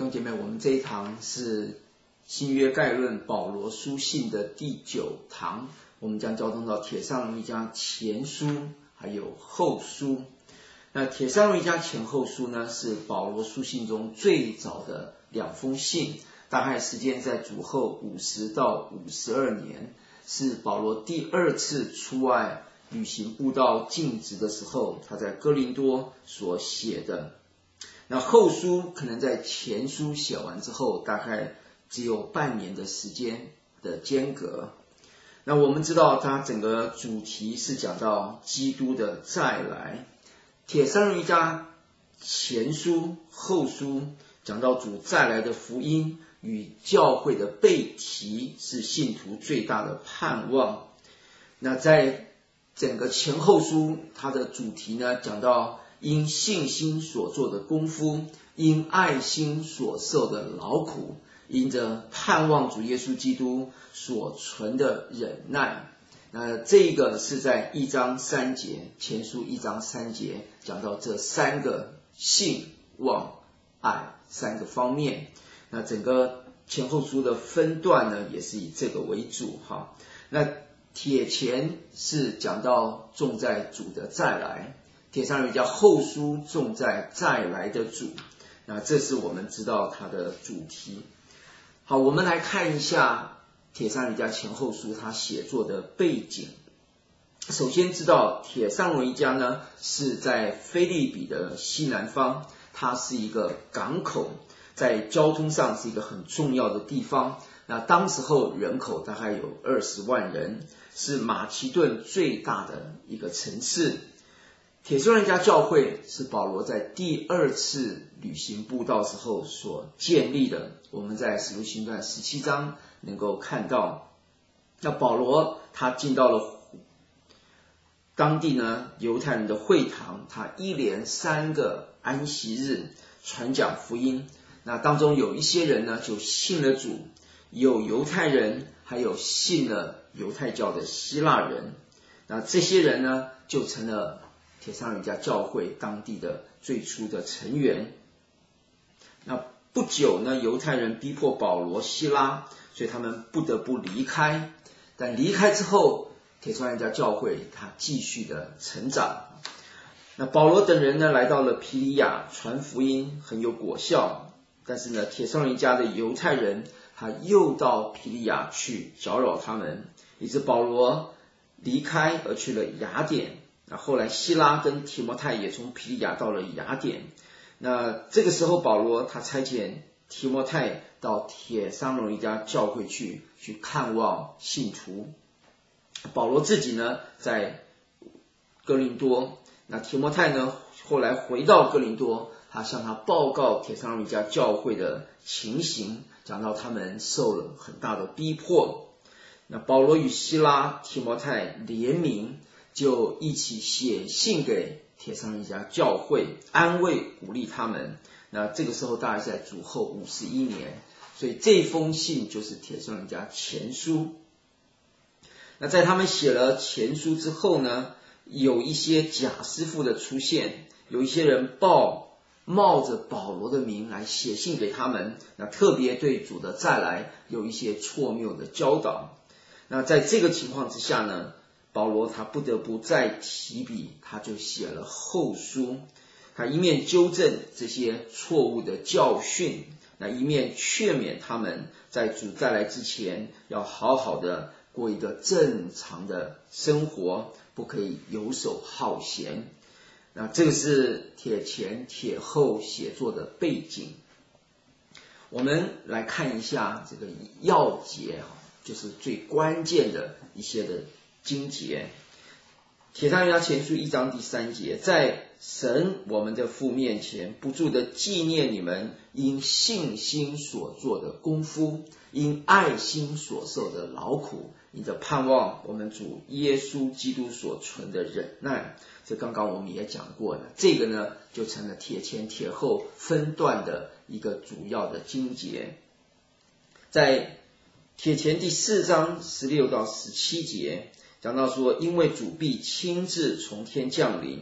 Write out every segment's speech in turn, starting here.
弟兄姐妹，我们这一堂是新约概论保罗书信的第9堂，我们将交通到帖撒罗尼迦前书还有后书。那帖撒罗尼迦前后书呢，是保罗书信中最早的2封信，大概时间在主后50到52年，是保罗第2次出外旅行布道尽职的时候，他在哥林多所写的。那后书可能在前书写完之后，大概只有半年的时间的间隔。那我们知道它整个主题是讲到基督的再来。帖撒罗尼迦前书后书讲到主再来的福音与教会的被提，是信徒最大的盼望。那在整个前后书它的主题呢，讲到因信心所做的功夫，因爱心所受的劳苦，因着盼望主耶稣基督所存的忍耐。那这个是在1章3节，前书1章3节讲到这3个信望爱3个方面。那整个前后书的分段呢，也是以这个为主哈。那帖前是讲到重在主的再来，帖撒罗尼迦后书重在再来的主。那这是我们知道它的主题。好，我们来看一下帖撒罗尼迦前后书他写作的背景。首先知道帖撒罗尼迦呢是在腓立比的西南方，它是一个港口，在交通上是一个很重要的地方。那当时候人口大概有20万人，是马其顿最大的一个城市。帖撒罗尼迦教会是保罗在第2次旅行布道时候所建立的，我们在使徒行传17章能够看到。那保罗他进到了当地呢犹太人的会堂，他一连3个安息日传讲福音。那当中有一些人呢就信了主，有犹太人，还有信了犹太教的希腊人。那这些人呢就成了帖撒罗尼迦教会当地的最初的成员。那不久呢，犹太人逼迫保罗、希拉，所以他们不得不离开。但离开之后，帖撒罗尼迦教会它继续的成长。那保罗等人呢来到了庇哩亚传福音，很有果效。但是呢，帖撒罗尼迦的犹太人他又到庇哩亚去搅扰他们，以致保罗离开而去了雅典。那后来希拉跟提摩太也从庇哩亚到了雅典。那这个时候保罗他差遣提摩太到帖撒罗尼迦教会去看望信徒。保罗自己呢在哥林多，那提摩太呢后来回到哥林多，他向他报告帖撒罗尼迦教会的情形，讲到他们受了很大的逼迫。那保罗与希拉、提摩太联名，就一起写信给帖撒罗尼迦教会，安慰鼓励他们。那这个时候大概在主后51年，所以这封信就是帖撒罗尼迦前书。那在他们写了前书之后呢，有一些假师傅的出现，有一些人冒着保罗的名来写信给他们，那特别对主的再来有一些错谬的教导。那在这个情况之下呢，保罗他不得不再提笔，他就写了后书。他一面纠正这些错误的教训，那一面劝勉他们在主再来之前要好好的过一个正常的生活，不可以游手好闲。那这个是帖前帖后写作的背景。我们来看一下这个要节，就是最关键的一些的经节。帖撒罗尼迦前书1章第3节，在神我们的父面前不住的纪念你们因信心所做的功夫，因爱心所受的劳苦，因着盼望我们主耶稣基督所存的忍耐。这刚刚我们也讲过了，这个呢就成了帖前帖后分段的一个主要的经节。在帖前第4章16到17节讲到说，因为主必亲自从天降临，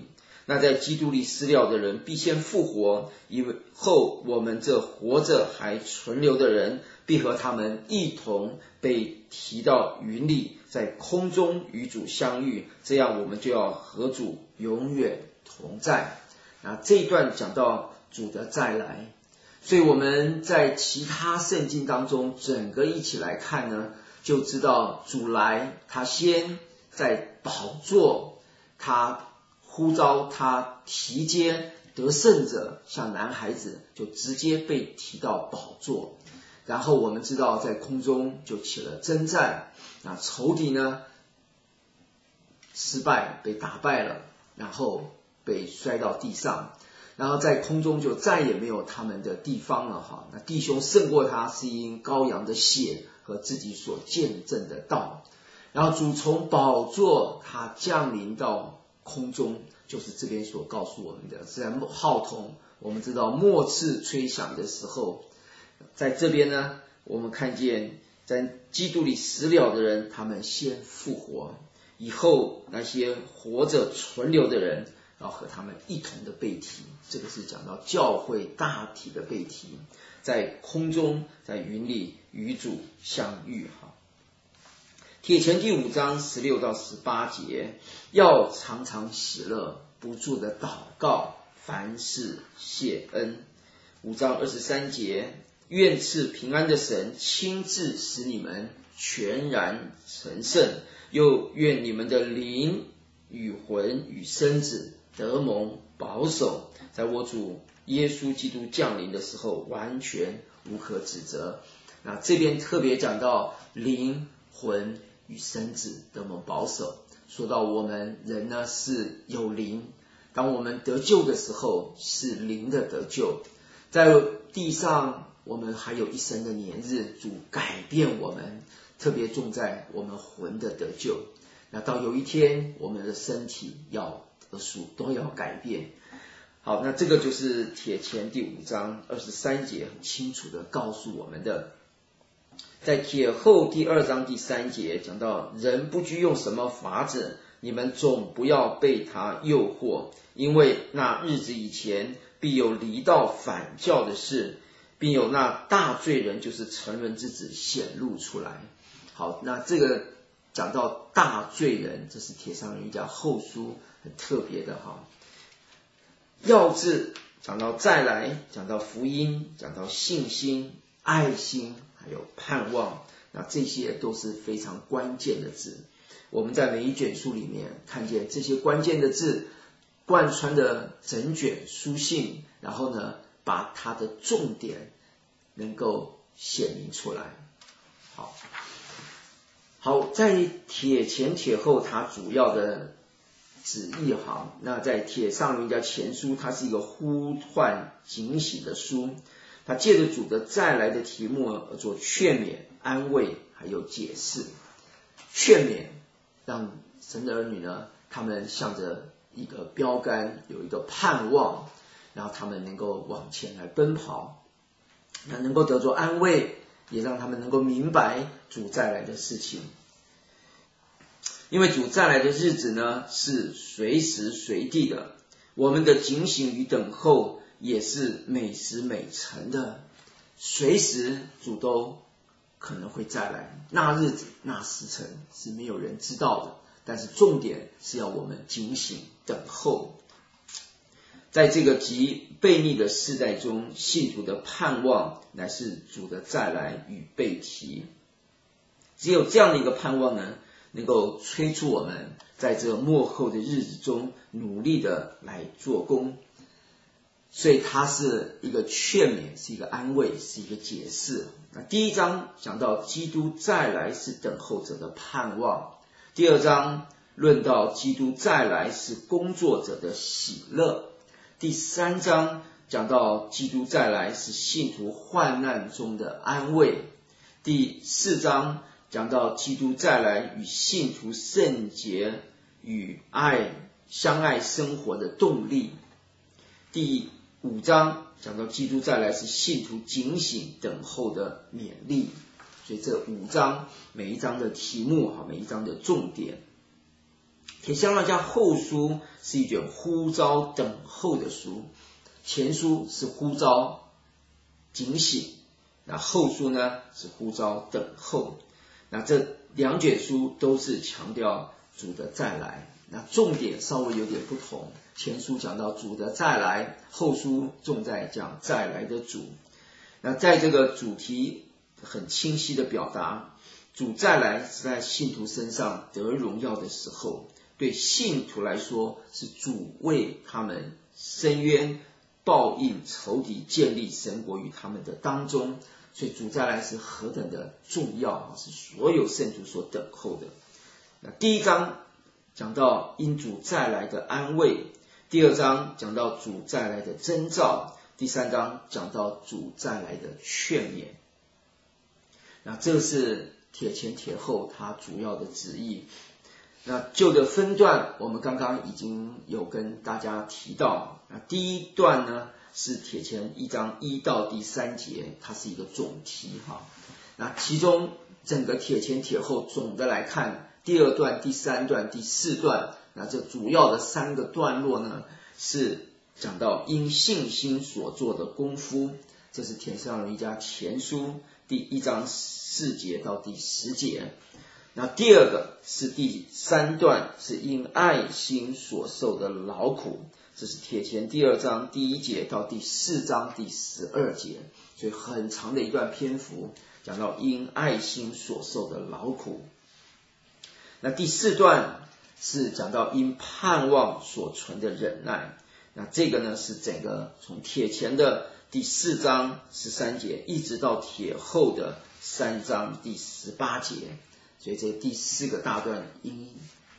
那在基督里死了的人必先复活，以后我们这活着还存留的人必和他们一同被提到云里，在空中与主相遇，这样我们就要和主永远同在。那这一段讲到主的再来，所以我们在其他圣经当中整个一起来看呢，就知道主来，他先在宝座，他呼召他提接得胜者，像男孩子就直接被提到宝座。然后我们知道在空中就起了征战，那仇敌呢失败，被打败了，然后被摔到地上，然后在空中就再也没有他们的地方了哈。那弟兄胜过他，是因羔羊的血和自己所见证的道。然后主从宝座他降临到空中，就是这边所告诉我们的，是在号筒我们知道末次吹响的时候，在这边呢我们看见在基督里死了的人，他们先复活，以后那些活着存留的人要和他们一同的被提，这个是讲到教会大体的被提，在空中在云里与主相遇哈。帖前第5章16到18节，要常常喜乐，不住的祷告，凡事谢恩。5章23节，愿赐平安的神亲自使你们全然成圣，又愿你们的灵与魂与身子得蒙保守，在我主耶稣基督降临的时候完全无可指责。那这边特别讲到灵魂与身子得蒙保守，说到我们人呢是有灵，当我们得救的时候是灵的得救，在地上我们还有一生的年日，主改变我们，特别重在我们魂的得救。那到有一天我们的身体要得赎，都要改变。好，那这个就是帖前第5章23节很清楚的告诉我们的。在帖后第2章第3节讲到，人不拘用什么法子，你们总不要被他诱惑，因为那日子以前必有离道反教的事，并有那大罪人，就是沉沦之子显露出来。好，那这个讲到大罪人，这是帖撒罗尼迦后书很特别的哈。要字讲到再来，讲到福音，讲到信心、爱心，还有盼望，那这些都是非常关键的字。我们在每一卷书里面看见这些关键的字贯穿的整卷书信，然后呢把它的重点能够显明出来。好，在帖前帖后它主要的旨意哈，那在帖撒罗尼迦前书，它是一个呼唤警醒的书，它借着主的再来的题目而做劝勉、安慰还有解释。劝勉让神的儿女呢，他们向着一个标杆，有一个盼望，然后他们能够往前来奔跑，那能够得着安慰，也让他们能够明白主再来的事情。因为主再来的日子呢是随时随地的，我们的警醒与等候也是每时每辰的，随时主都可能会再来，那日子那时辰是没有人知道的，但是重点是要我们警醒等候。在这个极悖逆的世代中，信徒的盼望乃是主的再来与被提，只有这样的一个盼望呢，能够催促我们在这末后的日子中努力的来做工。所以它是一个劝勉，是一个安慰，是一个解释。那第1章讲到基督再来是等候者的盼望，第2章论到基督再来是工作者的喜乐，第3章讲到基督再来是信徒患难中的安慰，第4章讲到基督再来与信徒圣洁与相爱生活的动力，第5章讲到基督再来是信徒警醒等候的勉励。所以这5章每一章的题目，每一章的重点。 铁香论家后书是一卷呼召等候的书，前书是呼召警醒，那后书呢是呼召等候。那这两卷书都是强调主的再来，那重点稍微有点不同，前书讲到主的再来，后书重在讲再来的主。那在这个主题很清晰的表达，主再来是在信徒身上得荣耀的时候，对信徒来说是主为他们伸冤报应仇敌，建立神国于他们的当中，所以主再来是何等的重要，是所有圣徒所等候的。那第一章讲到因主再来的安慰，第二章讲到主再来的征兆，第三章讲到主再来的劝勉。那这是铁前铁后它主要的旨意。那旧的分段我们刚刚已经有跟大家提到，那第一段呢是铁前1章1到第3节，它是一个总题哈。那其中整个铁前铁后总的来看，第二段、第三段、第四段，那这主要的3个段落呢是讲到因信心所做的功夫，这是铁撒罗尼迦前书第1章4节到第10节。那第二个是第3段，是因爱心所受的劳苦，这是铁前第2章第1节到第4章第12节，所以很长的一段篇幅讲到因爱心所受的劳苦。那第4段是讲到因盼望所存的忍耐，那这个呢是整个从铁前的第4章13节一直到铁后的3章第18节，所以这第4个大段因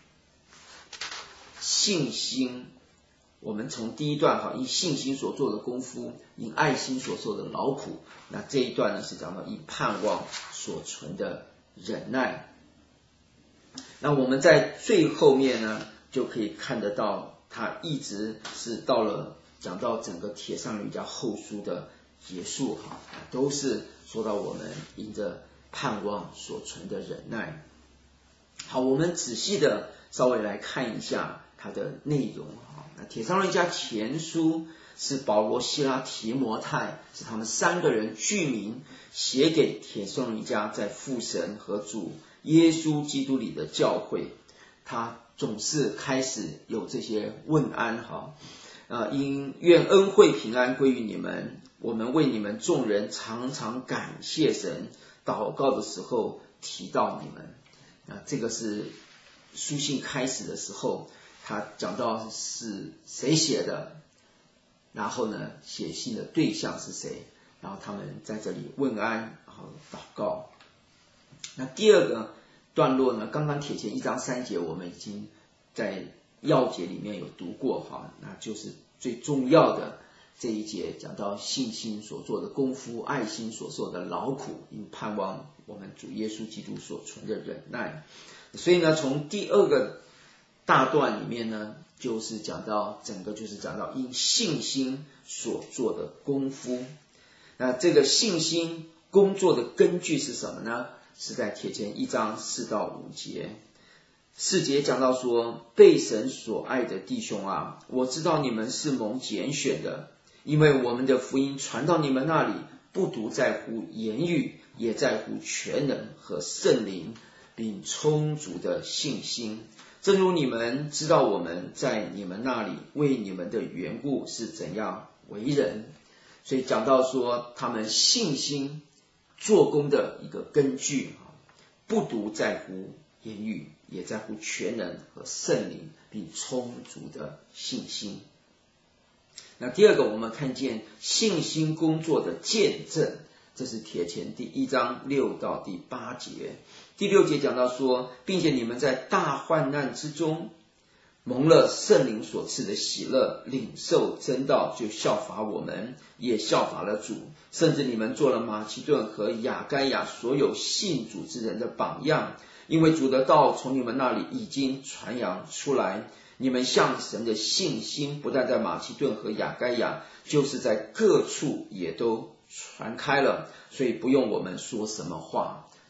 信心，我们从第一段因信心所做的功夫，因爱心所受的劳苦，那这一段呢是讲到因盼望所存的忍耐。那我们在最后面呢就可以看得到，它一直是到了讲到整个铁撒罗尼迦后书的结束都是说到我们因着盼望所存的忍耐。好，我们仔细的稍微来看一下它的内容。那铁撒罗尼迦前书是保罗、西拉、提摩太，是他们3个人具名写给铁撒罗尼迦在父神和主耶稣基督里的教会，他总是开始有这些问安因愿恩惠平安归于你们，我们为你们众人常常感谢神，祷告的时候提到你们。这个是书信开始的时候，他讲到是谁写的，然后呢写信的对象是谁，然后他们在这里问安，然后祷告。那第二个段落呢，刚刚铁前1章3节我们已经在要节里面有读过那就是最重要的这一节，讲到信心所做的功夫，爱心所受的劳苦，因盼望我们主耶稣基督所存的忍耐。所以呢从第二个大段里面呢，就是讲到整个就是讲到因信心所做的功夫。那这个信心工作的根据是什么呢？是在铁前1章4到5节。4节讲到说，被神所爱的弟兄啊，我知道你们是蒙拣选的，因为我们的福音传到你们那里，不独在乎言语，也在乎全能和圣灵，并充足的信心。正如你们知道我们在你们那里为你们的缘故是怎样为人。所以讲到说他们信心做工的一个根据，不独在乎言语，也在乎全能和圣灵，并充足的信心。那第二个我们看见信心工作的见证，这是铁前第1章6到第8节。第6节讲到说，并且你们在大患难之中蒙了圣灵所赐的喜乐，领受真道，就效法我们，也效法了主，甚至你们做了马其顿和亚该亚所有信主之人的榜样，因为主的道从你们那里已经传扬出来，你们向神的信心不但在马其顿和亚该亚，就是在各处也都传开了，所以不用我们说什么话。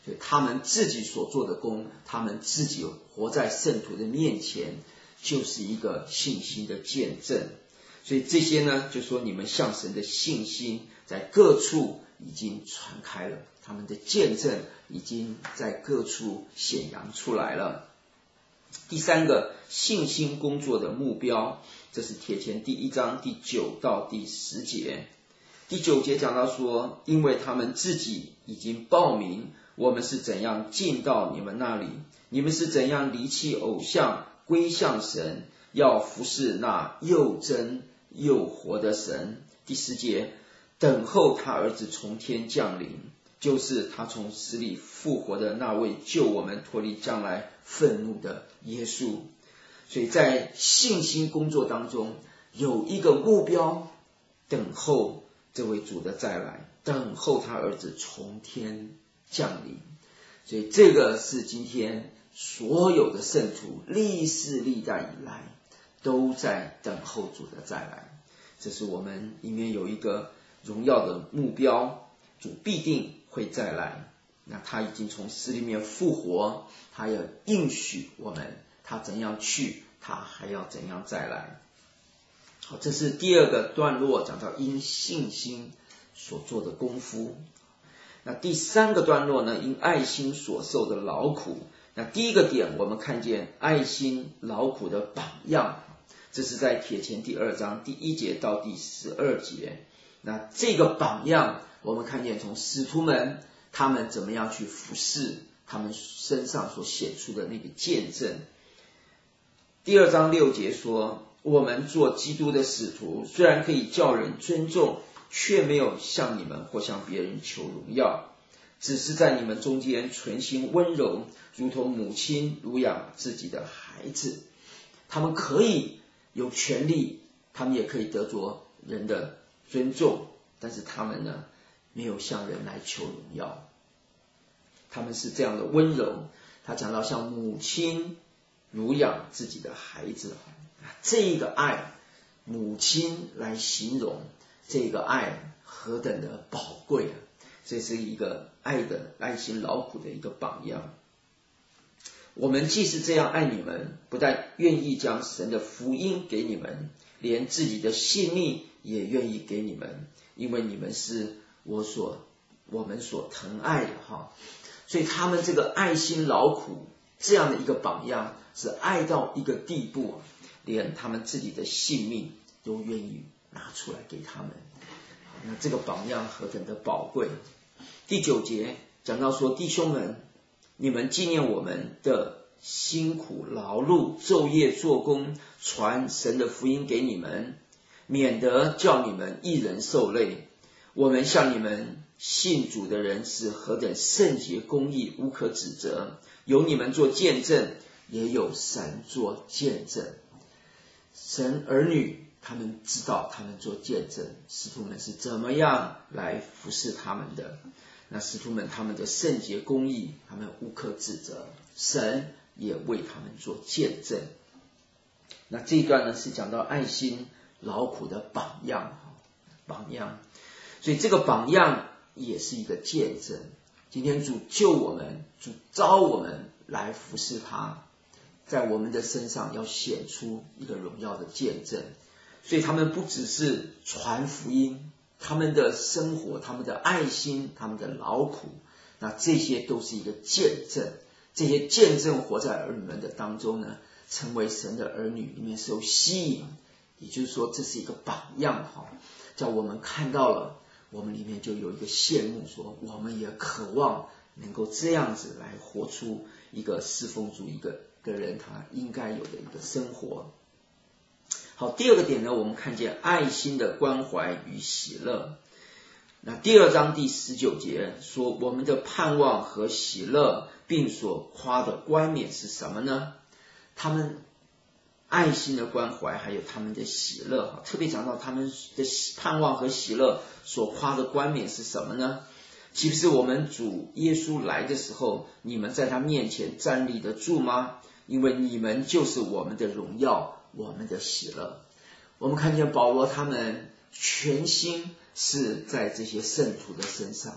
所以他们自己所做的工，他们自己活在圣徒的面前，就是一个信心的见证。所以这些呢，就说你们向神的信心在各处已经传开了，他们的见证已经在各处显扬出来了。第三个，信心工作的目标，这是帖前第1章第9到第10节。第9节讲到说，因为他们自己已经报明我们是怎样进到你们那里，你们是怎样离弃偶像归向神，要服侍那又真又活的神。第10节，等候他儿子从天降临，就是他从死里复活的那位救我们脱离将来愤怒的耶稣。所以在信心工作当中有一个目标，等候这位主的再来，等候他儿子从天降临。所以这个是今天所有的圣徒历世历代以来都在等候主的再来。这是我们里面有一个荣耀的目标，主必定会再来。那他已经从死里面复活，他要应许我们，他怎样去，他还要怎样再来。好，这是第二个段落，讲到因信心所做的功夫。那第三个段落呢，因爱心所受的劳苦。那第一个点，我们看见爱心劳苦的榜样，这是在帖前第2章第1节到第12节。那这个榜样，我们看见从使徒们他们怎么样去服侍，他们身上所显出的那个见证。第2章6节说，我们做基督的使徒，虽然可以叫人尊重，却没有向你们或向别人求荣耀，只是在你们中间存心温柔，如同母亲乳养自己的孩子。他们可以有权利，他们也可以得着人的尊重，但是他们呢，没有向人来求荣耀。他们是这样的温柔，他讲到像母亲乳养自己的孩子，这个爱，母亲来形容这个爱何等的宝贵啊！这是一个爱的爱心劳苦的一个榜样。我们既是这样爱你们，不但愿意将神的福音给你们，连自己的性命也愿意给你们，因为你们是我们所疼爱的哈。所以他们这个爱心劳苦这样的一个榜样，是爱到一个地步，连他们自己的性命都愿意拿出来给他们。那这个榜样何等的宝贵。第9节讲到说，弟兄们，你们纪念我们的辛苦劳碌，昼夜做工，传神的福音给你们，免得叫你们一人受累。我们向你们信主的人是何等圣洁公义，无可指责，有你们做见证，也有神做见证。神儿女他们知道，他们做见证，使徒们是怎么样来服侍他们的。那使徒们他们的圣洁公义，他们无可指责，神也为他们做见证。那这一段呢，是讲到爱心劳苦的榜样。所以这个榜样也是一个见证。今天主救我们，主召我们来服侍他，在我们的身上要显出一个荣耀的见证。所以他们不只是传福音，他们的生活，他们的爱心，他们的劳苦，那这些都是一个见证。这些见证活在儿女们的当中呢，成为神的儿女里面受吸引，也就是说这是一个榜样，叫我们看到了，我们里面就有一个羡慕，说我们也渴望能够这样子来活出一个侍奉主一个人他应该有的一个生活。好，第二个点呢，我们看见爱心的关怀与喜乐。那第2章第19节说，我们的盼望和喜乐并所夸的冠冕是什么呢？他们爱心的关怀还有他们的喜乐，特别讲到他们的盼望和喜乐所夸的冠冕是什么呢？岂不是我们主耶稣来的时候，你们在他面前站立得住吗？因为你们就是我们的荣耀，我们的喜乐。我们看见保罗他们全心是在这些圣徒的身上，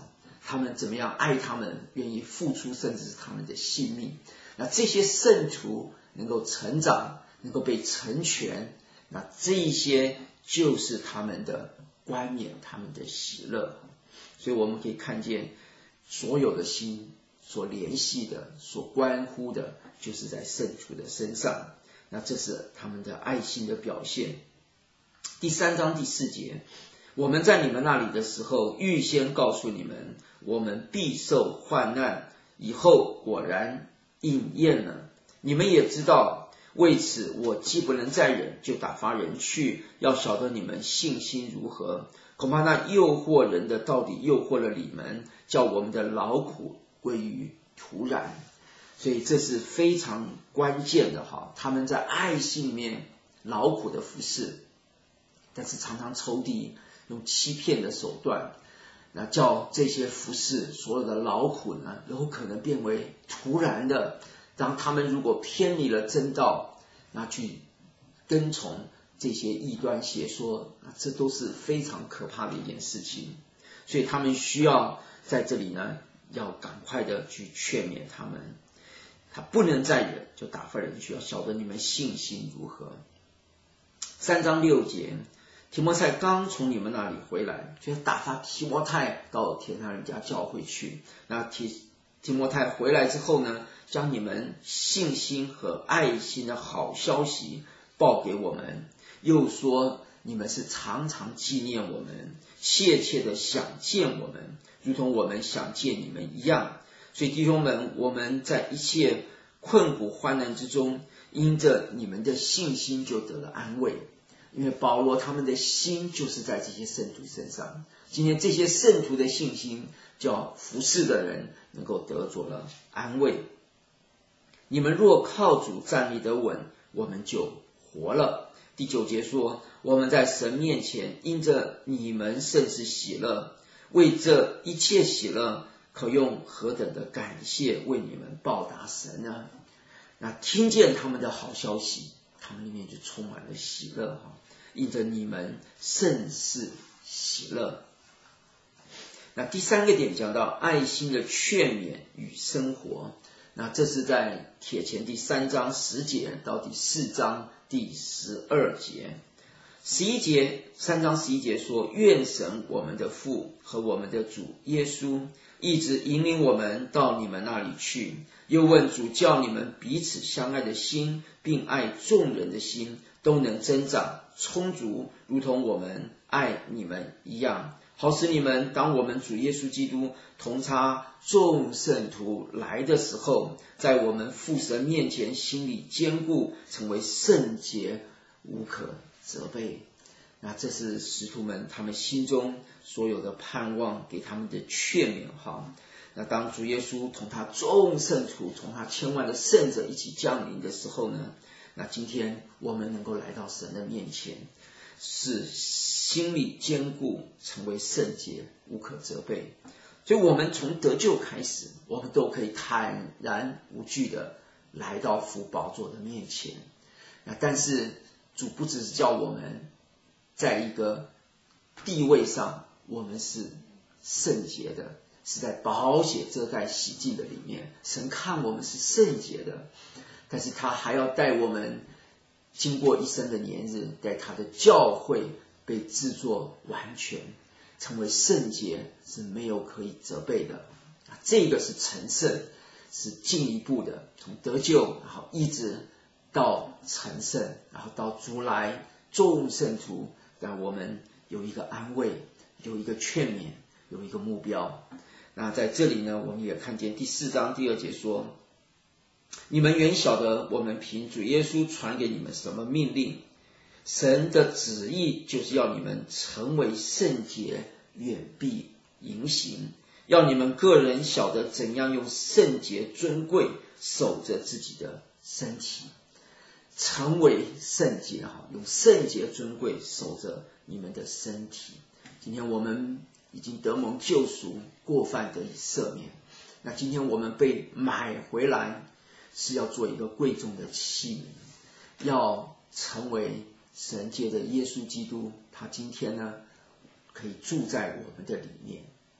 他们怎么样爱他们，愿意付出甚至是他们的性命。那这些圣徒能够成长，能够被成全，那这一些就是他们的冠冕，他们的喜乐。所以我们可以看见所有的心所联系的，所关乎的，就是在圣徒的身上。那这是他们的爱心的表现。第3章第4节，我们在你们那里的时候，预先告诉你们，我们必受患难，以后果然应验了。你们也知道，为此我既不能再忍，就打发人去，要晓得你们信心如何。恐怕那诱惑人的到底诱惑了你们，叫我们的劳苦归于徒然。所以这是非常关键的哈，他们在爱心里面劳苦的服事，但是常常仇敌用欺骗的手段，那叫这些服事所有的劳苦呢，有可能变为徒然的。当他们如果偏离了真道，那去跟从这些异端邪说，这都是非常可怕的一件事情。所以他们需要在这里呢，要赶快的去劝勉他们。他不能再忍，就打发人去，要晓得你们信心如何。3章6节，提摩太刚从你们那里回来，就打发提摩太到帖撒罗尼迦教会去。那提摩太回来之后呢，将你们信心和爱心的好消息报给我们，又说你们是常常纪念我们，切切的想见我们，如同我们想见你们一样。所以弟兄们，我们在一切困苦患难之中，因着你们的信心就得了安慰。因为保罗他们的心就是在这些圣徒身上，今天这些圣徒的信心叫服侍的人能够得着了安慰。你们若靠主站立得稳，我们就活了。第9节说，我们在神面前因着你们甚是喜乐，为这一切喜乐可用何等的感谢为你们报答神呢？那听见他们的好消息，他们里面就充满了喜乐，因着你们甚是喜乐。那第3个点讲到爱心的劝勉与生活，那这是在帖前第3章10节到第4章第12节。11节，3章11节说，愿神我们的父和我们的主耶稣一直引领我们到你们那里去，又问主叫你们彼此相爱的心，并爱众人的心都能增长充足，如同我们爱你们一样，好使你们当我们主耶稣基督同差众圣徒来的时候，在我们父神面前心里坚固，成为圣洁，无可责备。那这是使徒们他们心中所有的盼望，给他们的劝勉。那当主耶稣同他众圣徒，同他千万的圣者一起降临的时候呢，那今天我们能够来到神的面前，是心里坚固，成为圣洁，无可责备。所以我们从得救开始，我们都可以坦然无惧的来到父宝座的面前。但是主不只是叫我们在一个地位上我们是圣洁的，是在宝血遮盖洗净的里面，神看我们是圣洁的，但是他还要带我们经过一生的年日，在他的教会被制作完全，成为圣洁，是没有可以责备的。这个是成圣，是进一步的，从得救然后一直到成圣，然后到主来众圣徒，让我们有一个安慰，有一个劝勉，有一个目标。那在这里呢，我们也看见第4章第2节说，你们原晓得我们凭主耶稣传给你们什么命令，神的旨意就是要你们成为圣洁，远避淫行，要你们个人晓得怎样用圣洁尊贵守着自己的身体，成为圣洁，用圣洁尊贵守着你们的身体。今天我们已经得蒙救赎，过犯得以赦免，那今天我们被买回来，是要做一个贵重的器皿，要成为神借着耶稣基督，他今天呢可以住在我们的里面。那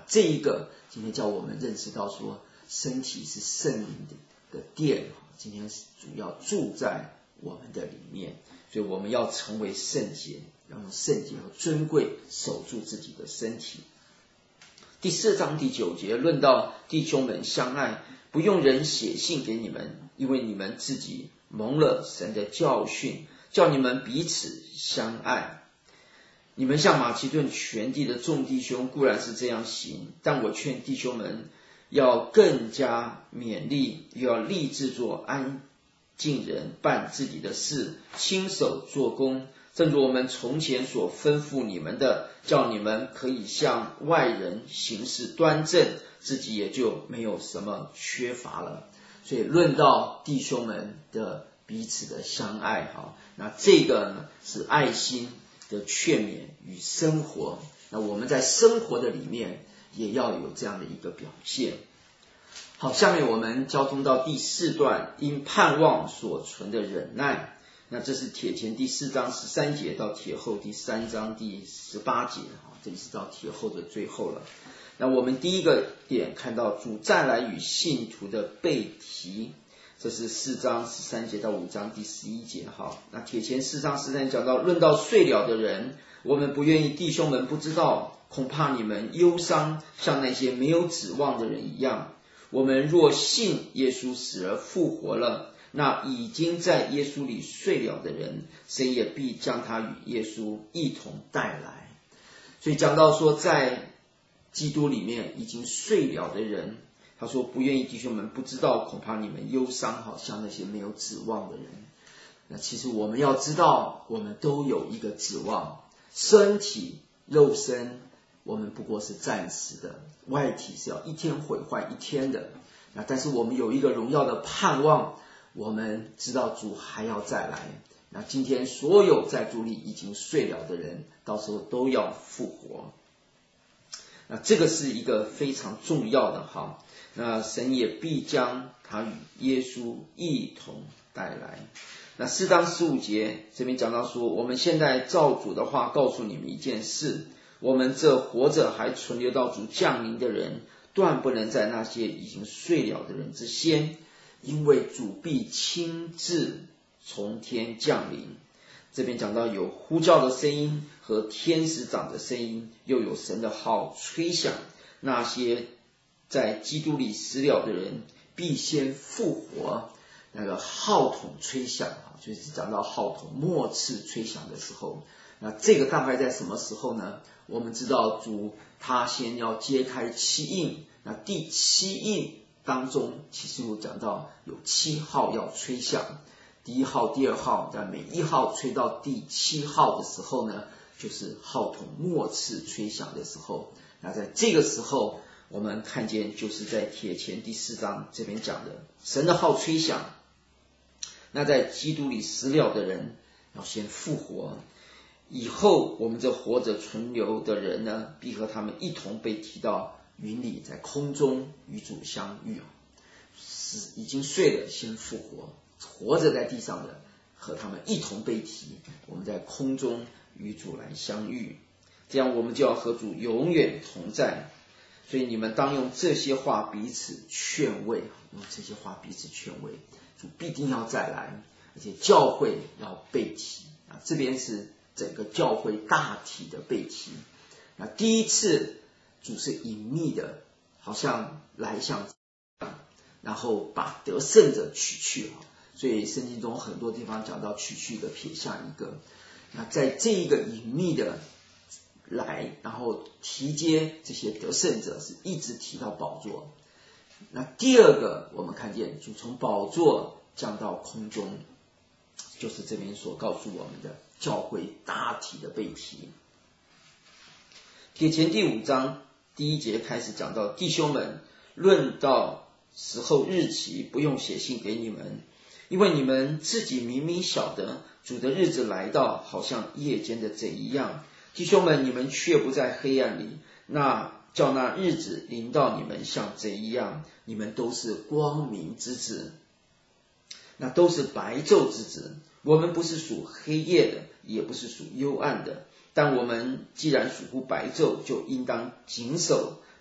这一个今天叫我们认识到说，身体是圣灵的殿，今天主要住在我们的里面，所以我们要成为圣洁，要用圣洁和尊贵守住自己的身体。第4章第9节论到弟兄们相爱，不用人写信给你们，因为你们自己蒙了神的教训，叫你们彼此相爱。你们向马其顿全地的众弟兄固然是这样行，但我劝弟兄们要更加勉励，又要立志做安静人，办自己的事，亲手做工，正如我们从前所吩咐你们的，叫你们可以向外人行事端正，自己也就没有什么缺乏了。所以论到弟兄们的彼此的相爱，那这个呢是爱心的劝勉与生活，那我们在生活的里面也要有这样的一个表现。好，下面我们交通到第4段，因盼望所存的忍耐。那这是帖前第4章13节到帖后第3章第18节，这里是到帖后的最后了。那我们第一个点看到主再来与信徒的被提，这是4章13节到5章第11节。那帖前4章13节讲到，论到睡了的人，我们不愿意弟兄们不知道，恐怕你们忧伤，像那些没有指望的人一样。我们若信耶稣死而复活了，那已经在耶稣里睡了的人，神也必将他与耶稣一同带来。所以讲到说，在基督里面已经睡了的人，他说不愿意弟兄们不知道，恐怕你们忧伤，好像那些没有指望的人。那其实我们要知道，我们都有一个指望，身体肉身我们不过是暂时的，外体是要一天毁坏一天的。但是我们有一个荣耀的盼望，我们知道主还要再来。那今天所有在主里已经睡了的人，到时候都要复活。那这个是一个非常重要的哈。那神也必将他与耶稣一同带来。那4章15节这边讲到说，我们现在照主的话告诉你们一件事，我们这活着还存留到主降临的人，断不能在那些已经睡了的人之先，因为主必亲自从天降临。这边讲到有呼叫的声音和天使长的声音，又有神的号吹响，那些在基督里死了的人必先复活。那个号筒吹响，就是讲到号筒末次吹响的时候。那这个大概在什么时候呢？我们知道主他先要揭开7印，那第7印当中启示录讲到有7号要吹响，第1号第2号，在每1号吹到第7号的时候呢，就是号筒末次吹响的时候。那在这个时候我们看见，就是在帖前第4章这边讲的神的号吹响，那在基督里死了的人要先复活，以后我们这活着存留的人呢，必和他们一同被提到云里，在空中与主相遇。已经睡了先复活，活着在地上的和他们一同被提，我们在空中与主来相遇，这样我们就要和主永远同在。所以你们当用这些话彼此劝慰，用这些话彼此劝慰，主必定要再来，而且教会要被提。这边是整个教会大体的被提。那第一次主是隐秘的，好像来向，然后把得胜者取去，所以圣经中很多地方讲到取去的撇下一个。那在这一个隐秘的来，然后提接这些得胜者，是一直提到宝座。那第二个我们看见主从宝座降到空中，就是这边所告诉我们的教会大体的被提。帖前第5章第1节开始讲到，弟兄们，论到时候日期，不用写信给你们，因为你们自己明明晓得主的日子来到，好像夜间的贼一样。弟兄们，你们却不在黑暗里，叫那日子临到你们像贼一样。你们都是光明之子，那都是白昼之子。我们不是属黑夜的，也不是属幽暗的，但我们既然属乎白昼，就应当谨守，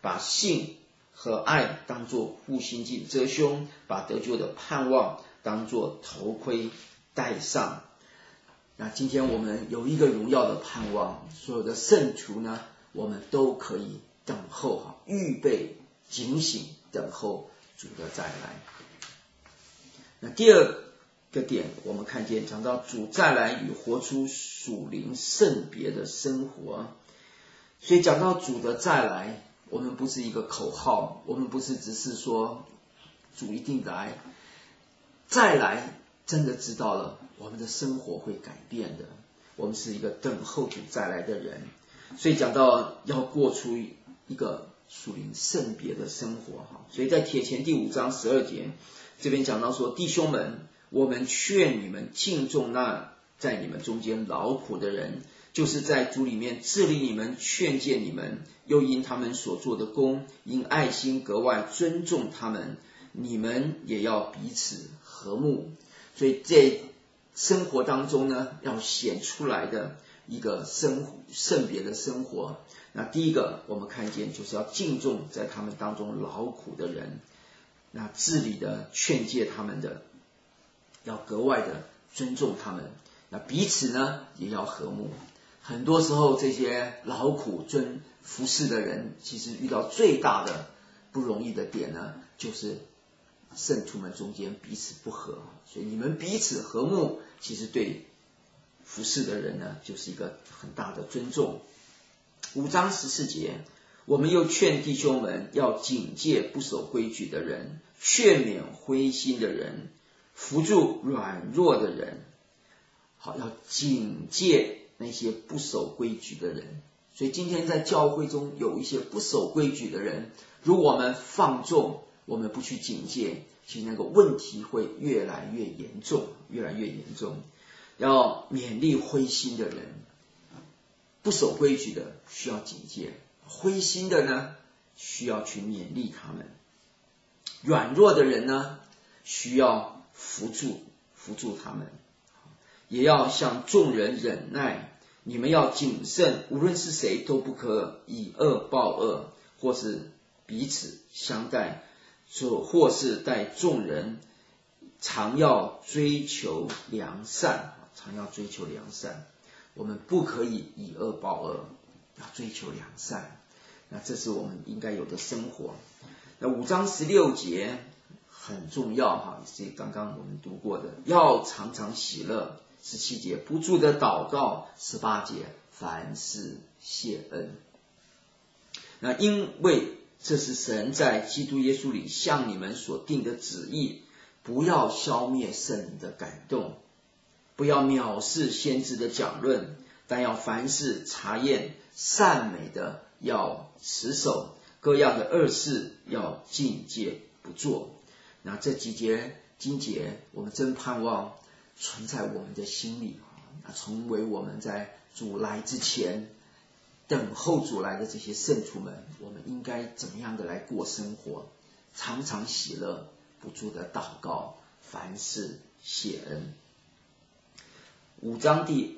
把信和爱当作护心镜遮胸，把得救的盼望当作头盔戴上。那今天我们有一个荣耀的盼望，所有的圣徒呢，我们都可以等候，预备警醒等候主的再来。那第二个点，我们看见讲到主再来与活出属灵圣别的生活。所以讲到主的再来，我们不是一个口号，我们不是只是说主一定来，再来真的知道了，我们的生活会改变的。我们是一个等候主再来的人，所以讲到要过出一个属灵圣别的生活。所以在帖前第5章12节这边讲到说，弟兄们，我们劝你们敬重那在你们中间劳苦的人，就是在主里面治理你们，劝诫你们，又因他们所做的工，因爱心格外尊重他们，你们也要彼此和睦。所以在生活当中呢，要显出来的一个圣别的生活。那第一个我们看见就是要敬重在他们当中劳苦的人，那治理的劝诫他们的要格外的尊重他们，那彼此呢也要和睦。很多时候这些劳苦服侍的人，其实遇到最大的不容易的点呢，就是圣徒们中间彼此不和。所以你们彼此和睦，其实对服侍的人呢，就是一个很大的尊重。5章14节，我们又劝弟兄们要警戒不守规矩的人，劝勉灰心的人，扶助软弱的人。好，要警戒那些不守规矩的人。所以今天在教会中有一些不守规矩的人，如果我们放纵，我们不去警戒，其实那个问题会越来越严重，越来越严重。要勉励灰心的人，不守规矩的需要警戒，灰心的呢，需要去勉励他们，软弱的人呢，需要扶助他们，也要向众人忍耐。你们要谨慎，无论是谁都不可以恶报恶，或是彼此相待，或是待众人，常要追求良善，常要追求良善。我们不可以以恶报恶，要追求良善。那这是我们应该有的生活。那5章16节很重要，是刚刚我们读过的，要常常喜乐。17节不住的祷告。18节凡事谢恩。那因为这是神在基督耶稣里向你们所定的旨意，不要消灭圣灵的感动，不要藐视先知的讲论，但要凡事查验，善美的要持守，各样的恶事要禁戒不做。那这几节经节，我们真盼望存在我们的心里，成为我们在主来之前等候主来的这些圣徒们，我们应该怎么样的来过生活？常常喜乐，不住的祷告，凡事谢恩。5章第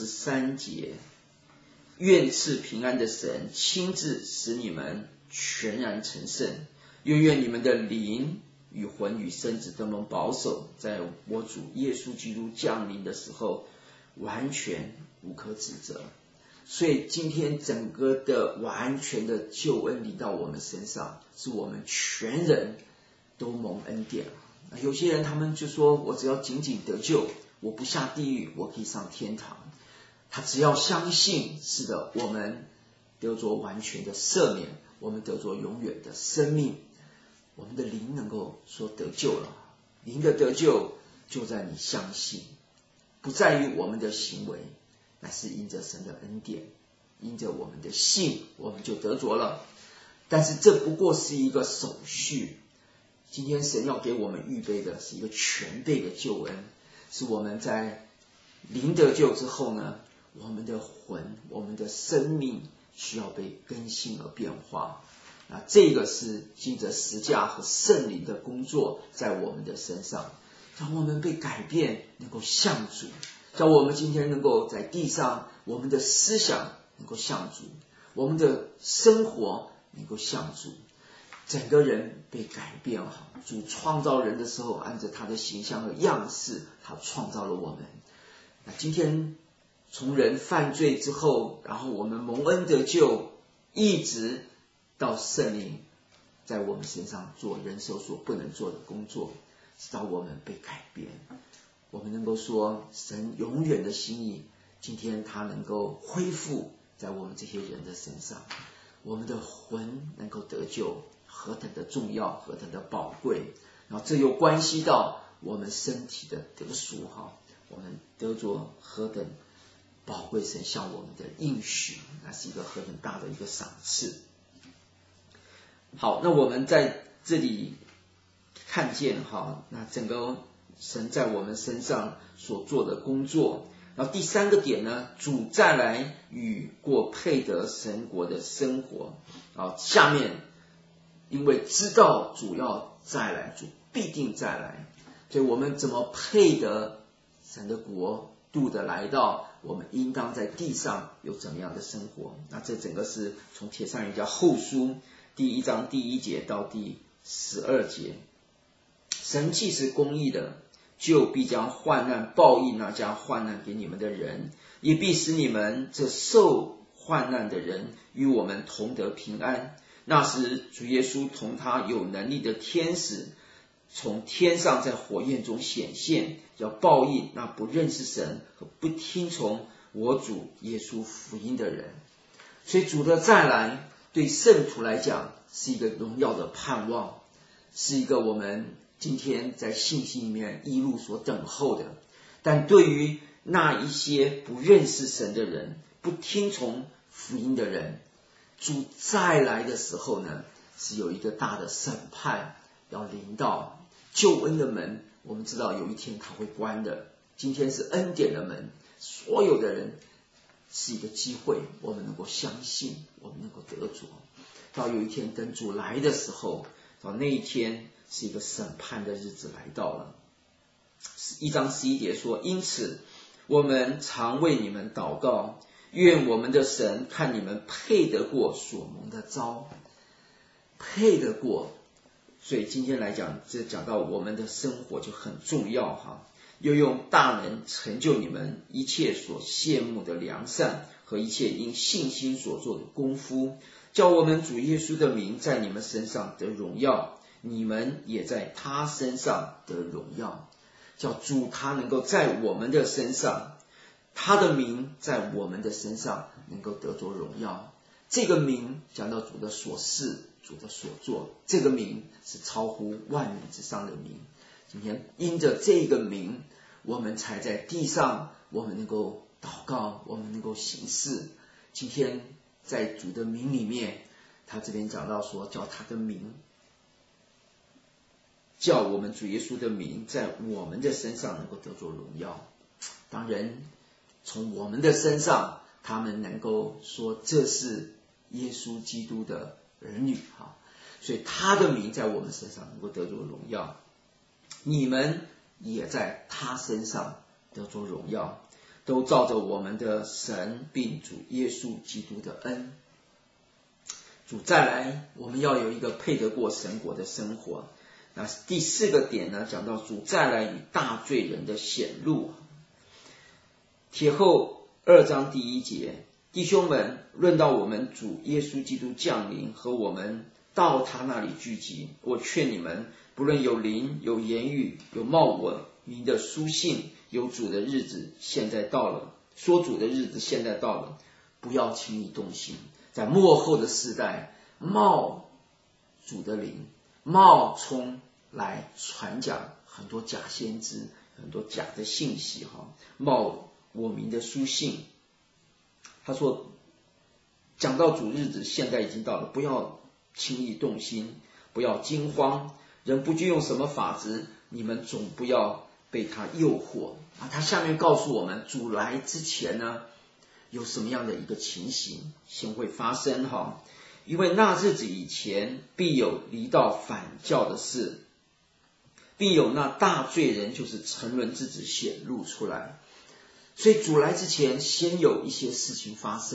23节，愿赐平安的神亲自使你们全然成圣，又愿你们的灵与魂与身子都能保守，在我主耶稣基督降临的时候完全无可指责。所以今天整个的完全的救恩临到我们身上，是我们全人都蒙恩典。有些人他们就说，我只要仅仅得救，我不下地狱，我可以上天堂。他只要相信，是的，我们得着完全的赦免，我们得着永远的生命，我们的灵能够说得救了。灵的得救就在你相信，不在于我们的行为，乃是因着神的恩典，因着我们的信，我们就得着了。但是这不过是一个手续，今天神要给我们预备的是一个全备的救恩，是我们在灵得救之后呢，我们的魂，我们的生命需要被更新而变化。那这个是经着十架和圣灵的工作在我们的身上，让我们被改变，能够像主，让我们今天能够在地上，我们的思想能够像主，我们的生活能够像主，整个人被改变好。主创造人的时候，按着他的形象和样式，他创造了我们。那今天从人犯罪之后，然后我们蒙恩得救，一直到圣灵在我们身上做人手所不能做的工作，直到我们被改变。我们能够说神永远的心意，今天他能够恢复在我们这些人的身上，我们的魂能够得救，何等的重要，何等的宝贵。然后这又关系到我们身体的得赎，我们得着何等宝贵，神向我们的应许，那是一个何等大的一个赏赐。好，那我们在这里看见那整个神在我们身上所做的工作。然后第三个点呢，主再来与过配得神国的生活。下面因为知道主要再来，主必定再来，所以我们怎么配得神的国度的来到，我们应当在地上有怎么样的生活。那这整个是从帖撒罗尼迦后书第1章第1节到第12节。神既是公义的，就必将患难报应那加患难给你们的人，也必使你们这受患难的人与我们同得平安。那时主耶稣同他有能力的天使从天上在火焰中显现，要报应那不认识神和不听从我主耶稣福音的人。所以主的再来对圣徒来讲是一个荣耀的盼望，是一个我们今天在信心里面一路所等候的。但对于那一些不认识神的人，不听从福音的人，主再来的时候呢，是有一个大的审判要临到。救恩的门我们知道有一天它会关的，今天是恩典的门，所有的人是一个机会，我们能够相信，我们能够得着。到有一天等主来的时候，到那一天是一个审判的日子来到了。1章11节说，因此我们常为你们祷告，愿我们的神看你们配得过所蒙的召。配得过，所以今天来讲，这讲到我们的生活就很重要又用大能成就你们一切所羡慕的良善和一切因信心所做的功夫，叫我们主耶稣的名在你们身上得荣耀，你们也在他身上得荣耀。叫主他能够在我们的身上，他的名在我们的身上能够得着荣耀。这个名讲到主的所事，主的所做，这个名是超乎万名之上的名。今天因着这个名，我们才在地上，我们能够祷告，我们能够行事。今天在主的名里面，他这边讲到说，叫他的名，叫我们主耶稣的名在我们的身上能够得着荣耀。当人从我们的身上，他们能够说这是耶稣基督的儿女所以他的名在我们身上能够得着荣耀，你们也在他身上得着荣耀，都照着我们的神并主耶稣基督的恩。主再来，我们要有一个配得过神国的生活。那第4个点呢，讲到主再来与大罪人的显露。帖后2章第1节，弟兄们，论到我们主耶稣基督降临和我们到他那里聚集，我劝你们，不论有灵，有言语，有冒我名的书信，有主的日子现在到了，说主的日子现在到了，不要轻易动心。在末后的世代，冒主的灵冒充来传讲很多假先知，很多假的信息冒我名的书信。他说讲到主日子现在已经到了，不要轻易动心，不要惊慌，人不具用什么法子，你们总不要被他诱惑。他下面告诉我们主来之前呢，有什么样的一个情形先会发生因为那日子以前，必有离道反教的事，必有那大罪人，就是沉沦之子显露出来。所以主来之前，先有一些事情发生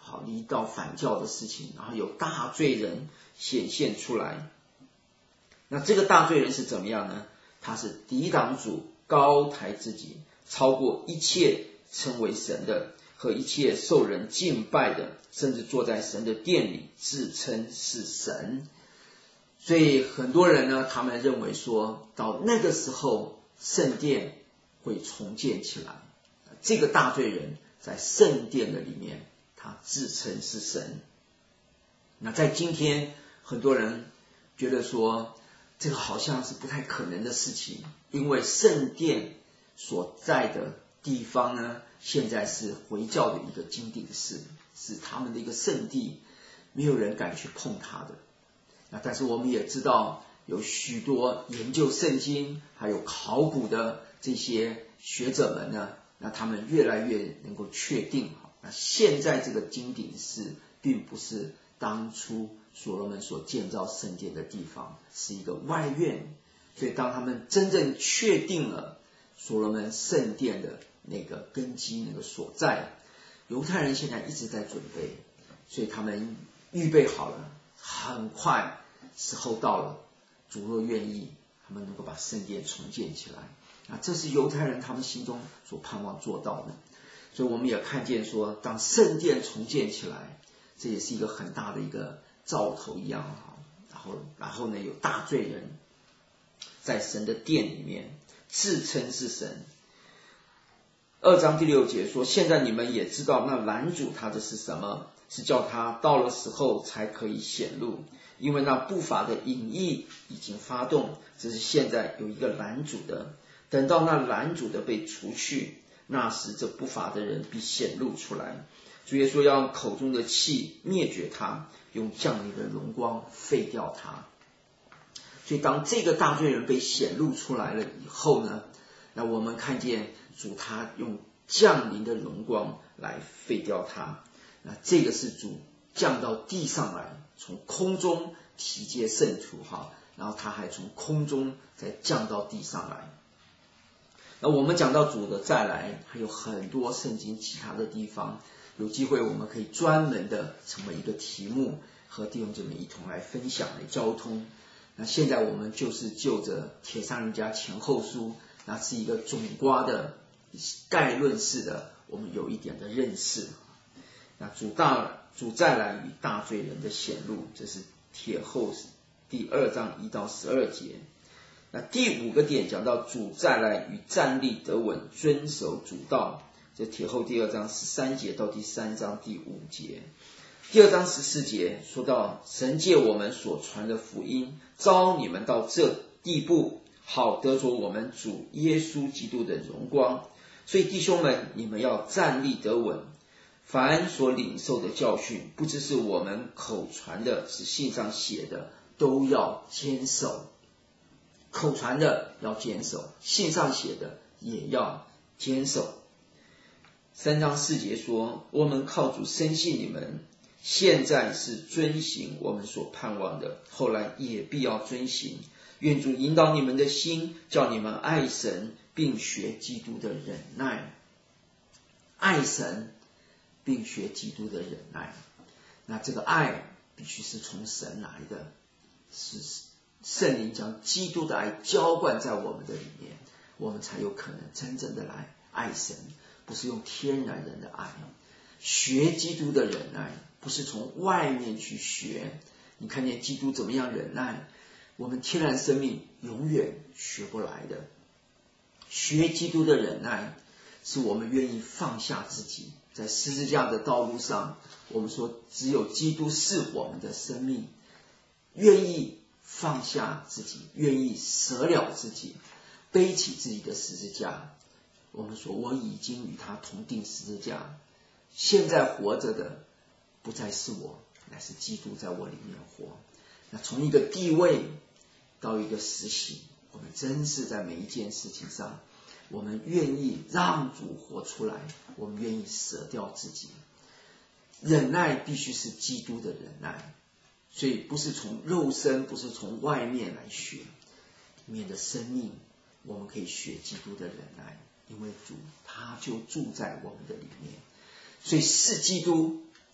好离道反教的事情，然后有大罪人显现出来。那这个大罪人是怎么样呢？他是抵挡主，高抬自己，超过一切称为神的和一切受人敬拜的，甚至坐在神的殿里自称是神。所以很多人呢，他们认为说到那个时候圣殿会重建起来，这个大罪人在圣殿的里面，他自称是神。那在今天很多人觉得说这个好像是不太可能的事情，因为圣殿所在的地方呢，现在是回教的一个金顶寺，是他们的一个圣地，没有人敢去碰它的。那但是我们也知道有许多研究圣经还有考古的这些学者们呢，那他们越来越能够确定，那现在这个金顶寺并不是当初所罗门所建造圣殿的地方，是一个外院。所以当他们真正确定了所罗门圣殿的那个根基那个所在，犹太人现在一直在准备，所以他们预备好了，很快时候到了，主若愿意，他们能够把圣殿重建起来。这是犹太人他们心中所盼望做到的。所以我们也看见说，当圣殿重建起来，这也是一个很大的一个兆头一样。然后呢，有大罪人在神的殿里面自称是神。2章第6节说，现在你们也知道那拦阻他的是什么，是叫他到了时候才可以显露，因为那不法的隐意已经发动，只是现在有一个拦阻的，等到那拦阻的被除去，那时这不法的人必显露出来。主耶稣要用口中的气灭绝他，用降临的荣光废掉他。所以当这个大罪人被显露出来了以后呢，那我们看见主他用降临的荣光来废掉他。那这个是主降到地上来，从空中提接圣徒，然后他还从空中再降到地上来。那我们讲到主的再来，还有很多圣经其他的地方，有机会我们可以专门的成为一个题目，和弟兄姐妹一同来分享来交通。那现在我们就是就着帖撒罗尼迦前后书，那是一个总括的概论式的，我们有一点的认识。那主再来与大罪人的显露，这是帖后第2章1到12节。那第5个点讲到主再来与站立得稳遵守主道，这帖后第2章13节到第3章第5节。第2章14节说到神借我们所传的福音召你们到这地步，好得着我们主耶稣基督的荣光。所以弟兄们，你们要站立得稳，凡所领受的教训，不知是我们口传的，是信上写的，都要坚守。口传的要坚守，信上写的也要坚守。3章4节说，我们靠主深信你们，现在是遵行我们所盼望的，后来也必要遵行。愿主引导你们的心，叫你们爱神，并学基督的忍耐。爱神并学基督的忍耐，那这个爱必须是从神来的，是圣灵将基督的爱浇灌在我们的里面，我们才有可能真正的来爱神，不是用天然人的爱。学基督的忍耐，不是从外面去学，你看见基督怎么样忍耐，我们天然生命永远学不来的。学基督的忍耐，是我们愿意放下自己，在十字架的道路上，我们说只有基督是我们的生命，愿意放下自己，愿意舍了自己，背起自己的十字架。我们说我已经与他同定十字架，现在活着的不再是我，乃是基督在我里面活。那从一个地位到一个实行，我们真是在每一件事情上，我们愿意让主活出来，我们愿意舍掉自己。忍耐必须是基督的忍耐，所以不是从肉身，不是从外面来学，里面的生命我们可以学基督的忍耐，因为主他就住在我们的里面。所以是基督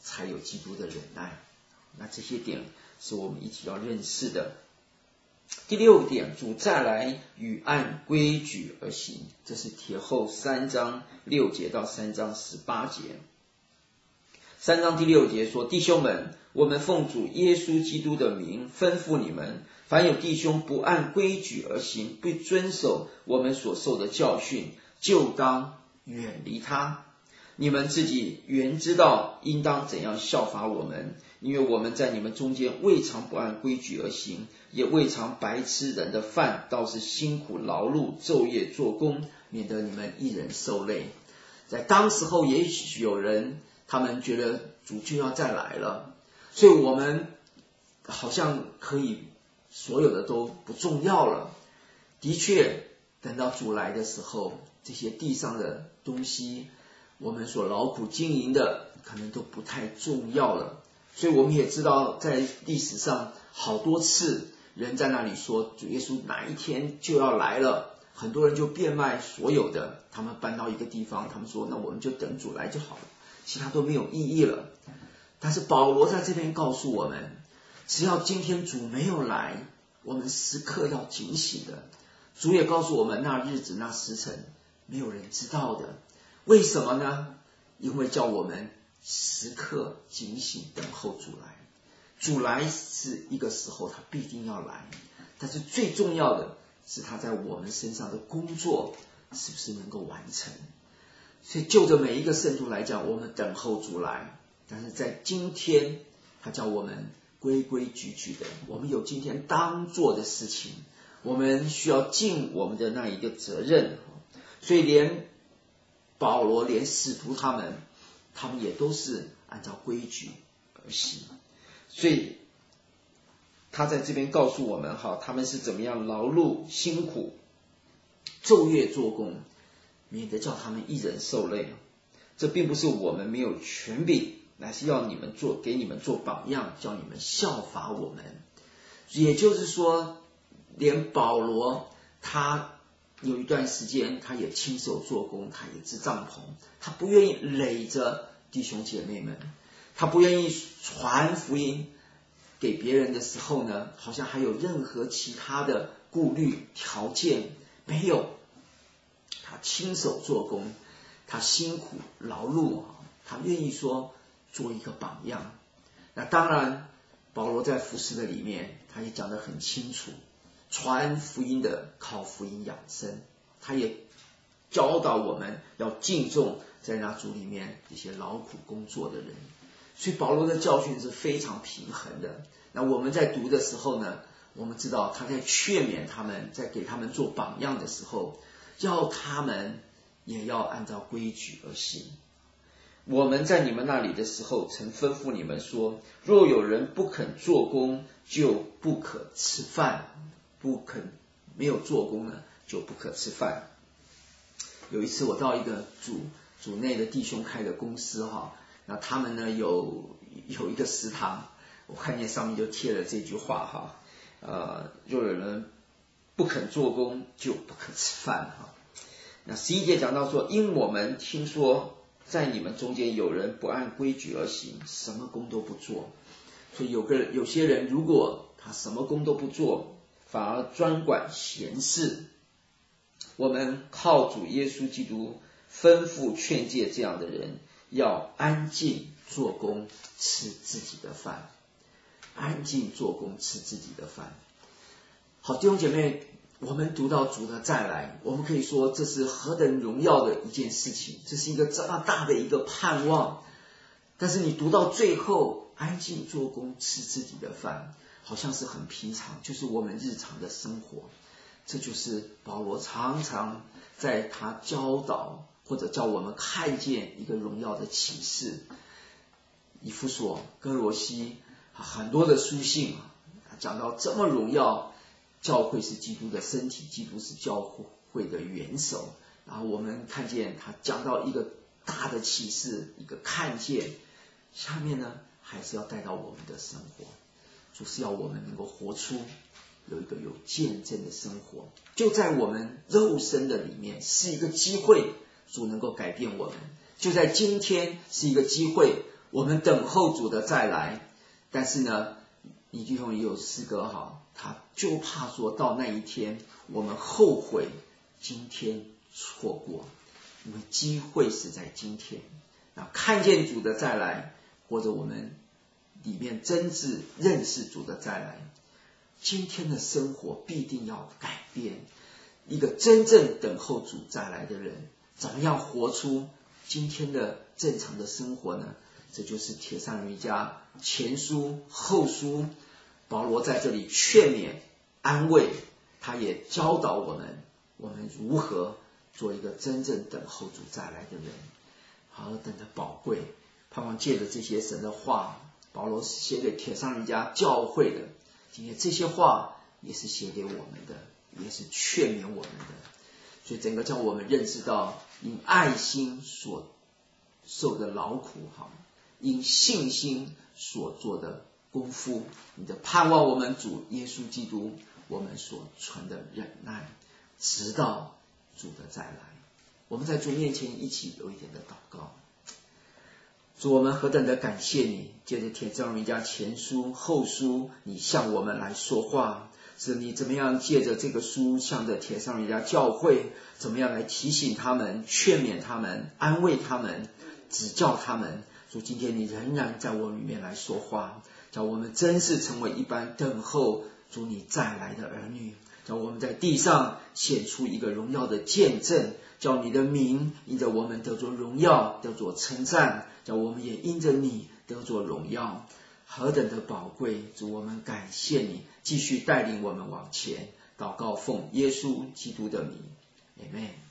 才有基督的忍耐。那这些点是我们一起要认识的。第6点，主再来与按规矩而行，这是帖后3章6节到3章18节。3章第6节说，弟兄们，我们奉主耶稣基督的名吩咐你们，凡有弟兄不按规矩而行，不遵守我们所受的教训，就当远离他。你们自己原知道应当怎样效法我们，因为我们在你们中间未尝不按规矩而行，也未尝白吃人的饭，倒是辛苦劳碌，昼夜做工，免得你们一人受累。在当时候也许有人他们觉得主就要再来了，所以我们好像可以所有的都不重要了。的确，等到主来的时候，这些地上的东西我们所劳苦经营的可能都不太重要了。所以我们也知道在历史上好多次人在那里说主耶稣哪一天就要来了，很多人就变卖所有的，他们搬到一个地方，他们说那我们就等主来就好了，其他都没有意义了。但是保罗在这边告诉我们，只要今天主没有来，我们时刻要警醒的。主也告诉我们，那日子那时辰没有人知道的。为什么呢？因为叫我们时刻警醒等候主来。主来是一个时候，他必定要来，但是最重要的是他在我们身上的工作是不是能够完成。所以就着每一个圣徒来讲，我们等候主来，但是在今天他叫我们规规矩矩的，我们有今天当做的事情，我们需要尽我们的那一个责任。所以连保罗连使徒他们也都是按照规矩而行。所以他在这边告诉我们他们是怎么样劳碌辛苦，昼夜做工，免得叫他们一人受累。这并不是我们没有权柄，乃是要你们给你们做榜样，叫你们效法我们。也就是说，连保罗他有一段时间他也亲手做工，他也织帐篷，他不愿意累着弟兄姐妹们，他不愿意传福音给别人的时候呢，好像还有任何其他的顾虑条件没有。他亲手做工，他辛苦劳碌，他愿意说做一个榜样。那当然保罗在服事的里面他也讲得很清楚，传福音的靠福音养生，他也教导我们要敬重在那主里面一些劳苦工作的人。所以保罗的教训是非常平衡的。那我们在读的时候呢，我们知道他在劝勉他们，在给他们做榜样的时候，要他们也要按照规矩而行。我们在你们那里的时候曾吩咐你们说，若有人不肯做工，就不可吃饭。没有做工呢，就不可吃饭。有一次我到一个主内的弟兄开的公司那他们呢有一个食堂，我看见上面就贴了这句话若有人不肯做工，就不可吃饭那11节讲到说，因我们听说在你们中间有人不按规矩而行，什么工都不做。所以有些人如果他什么工都不做，反而专管闲事，我们靠主耶稣基督吩咐劝诫这样的人，要安静做工，吃自己的饭。安静做工，吃自己的饭。好，弟兄姐妹，我们读到主的再来，我们可以说这是何等荣耀的一件事情，这是一个这么大的一个盼望。但是你读到最后，安静做工，吃自己的饭，好像是很平常，就是我们日常的生活。这就是保罗常常在他教导或者叫我们看见一个荣耀的启示。以弗所、哥罗西很多的书信讲到这么荣耀，教会是基督的身体，基督是教会的元首。然后我们看见他讲到一个大的启示，一个看见，下面呢还是要带到我们的生活。主是要我们能够活出有一个有见证的生活，就在我们肉身的里面是一个机会，主能够改变我们。就在今天是一个机会， 我们等候主的再来，但是呢，李弟兄也有诗歌哈，他就怕说到那一天，我们后悔今天错过，因为机会是在今天。那看见主的再来，或者我们里面真挚认识主的再来，今天的生活必定要改变。一个真正等候主再来的人，怎么样活出今天的正常的生活呢？这就是帖撒罗尼迦前书后书，保罗在这里劝勉安慰，他也教导我们如何做一个真正等候主再来的人，何等的宝贵。盼望借着这些神的话，保罗写给帖撒罗尼迦教会的，今天这些话也是写给我们的，也是劝勉我们的。所以整个叫我们认识到因爱心所受的劳苦，因信心所做的功夫，你的盼望我们主耶稣基督我们所存的忍耐，直到主的再来。我们在主面前一起有一点的祷告。主，我们何等的感谢你，借着帖撒罗尼迦前书后书，你向我们来说话，是你怎么样借着这个书向着帖撒罗尼迦教会，怎么样来提醒他们，劝勉他们，安慰他们，指教他们。主，今天你仍然在我里面来说话，叫我们真是成为一般等候主你再来的儿女，叫我们在地上显出一个荣耀的见证，叫你的名因着我们得着荣耀，得着称赞，叫我们也因着你得着荣耀。何等的宝贵，主，我们感谢你，继续带领我们往前。祷告奉耶稣基督的名，阿们。